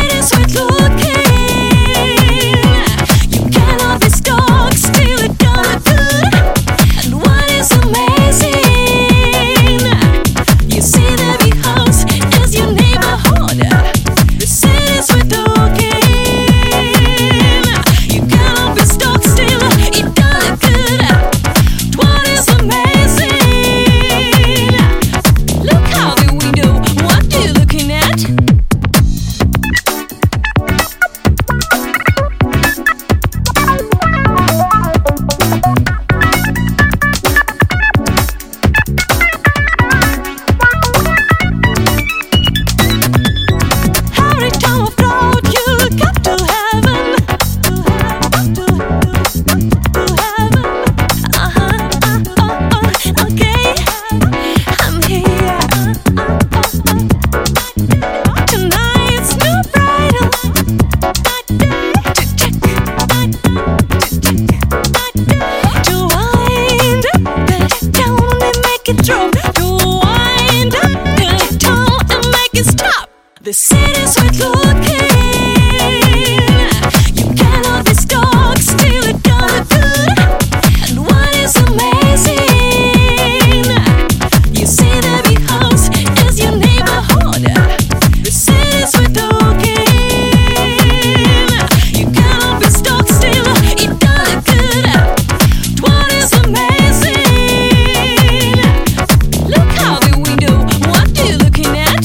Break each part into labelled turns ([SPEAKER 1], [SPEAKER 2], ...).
[SPEAKER 1] city's worth looking. You cannot be stuck, still it don't look good. And what is amazing, you see the big house as your neighborhood. The city's worth looking. You cannot be stuck, still it don't look good. What is amazing, look out the window, what are you looking at? Every time I float, you look up to heaven, to heaven. Okay, I'm here. Tonight's no bridal. To check, to wind up, get it down and make it drop. To wind up, get it down and make it stop. The city's worth looking. You cannot be stuck, still it don't look good. And what is amazing, you see the big house as your neighborhood. The city's worth looking. You cannot be stuck, still it don't look good. What is amazing, look out the window, what are you looking at?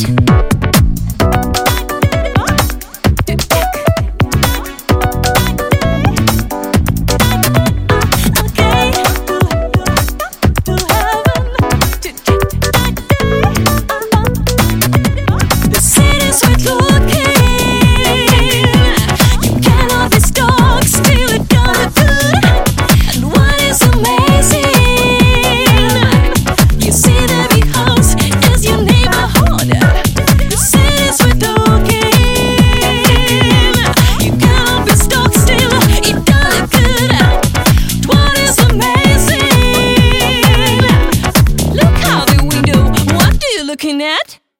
[SPEAKER 1] The city's worth looking. You cannot be stuck, still it don't look good. And what is amazing, you see the big house as your neighborhood. The city's worth looking. You cannot be stuck, still it don't look good. What is amazing, look out the window, what are you looking at?